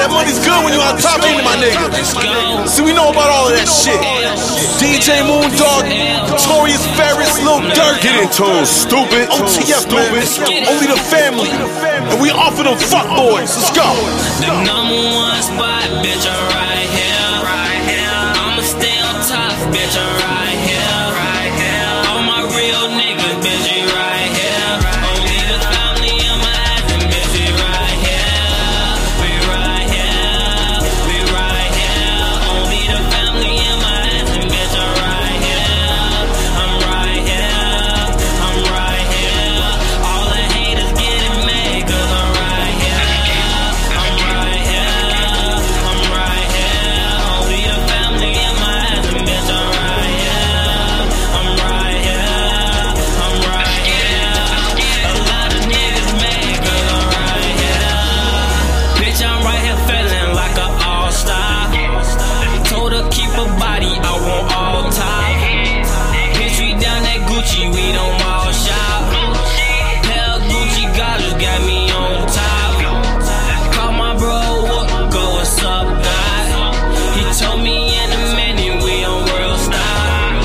that money's good when you on top of my nigga. See, we know about all of that shit. DJ Moondog, Notorious Ferris, Lil Durk. Get in tune, stupid. OTF, stupid. Only the family. And we offer them fuck boys. Let's go. The number one spot, bitch, I'm right here. I'ma stay on top, bitch, I'm right here. All my real niggas, bitch, we right here. Only the family in my ass, and bitch, we right here. We right here. We right here. Only the family in my ass, and bitch, I'm right here. I'm right here. I'm right here. All the haters getting mad, cause I'm right here. I'm right here. I'm right here. Only the family in my ass, and bitch, I'm right here. I'm right here. I'm right here. A lot of niggas mad, cause I'm right here. Bitch, I'm right here feeling like an all-star. Told her keep her body, I want all top. Bitch, we down that Gucci, we don't all shop. Hell, Gucci goggles got me on top. Call my bro, what go, what's up, God? He told me in a minute we on World Star.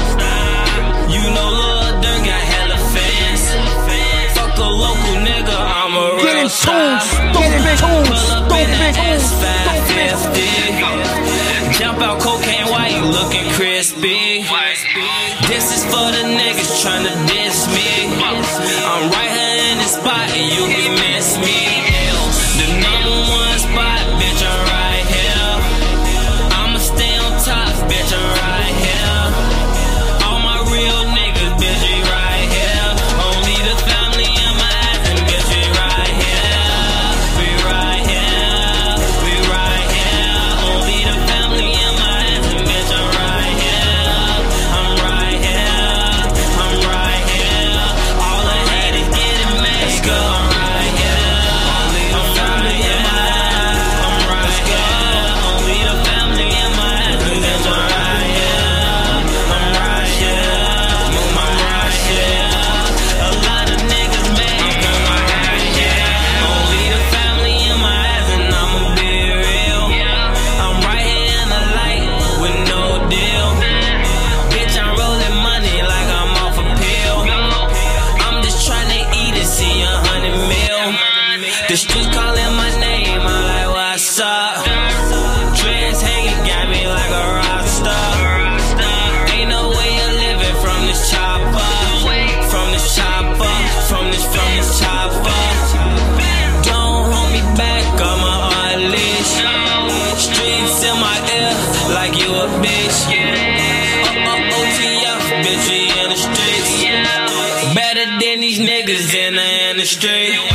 You know Lil Durk got hella fans. Fuck a local nigga, I'm a real star. Pull up in that S550. Jump out cocaine while you looking crispy. This is for the niggas tryna diss me. I'm right here in the spot and you can miss me. The number one spot, bitch, I'm right here. I'ma stay on top, bitch, I'm right here. All my real niggas, bitch, we right here. Only the family in my ass, and bitch, we right here. We right here. We right here. Only the family in my ass, and bitch, I'm right here. I'm right here. I'm right here. All the haters getting mad, go. I'm right here. Only the family in my ass. I'm right here. Only the family in my ass, and bitch, I'm right here. I'm right here. I'm right here. A lot of niggas mad, cause I'm right here. Only the family in my ass, and I'ma be real. I'm right here in the light with no deal. Bitch, I'm rolling money like I'm off a pill. I'm just tryna eat and see 100 mil. The streets calling my name, I'm like, what's up? Dreads hanging got me like a rock star. Ain't no way you're living from this chopper. From this chopper. From this chopper. Don't hold me back, I'm a unleash. Streets in my ear like you a bitch. OTF, bitch, we in the streets. Better than these niggas in the industry.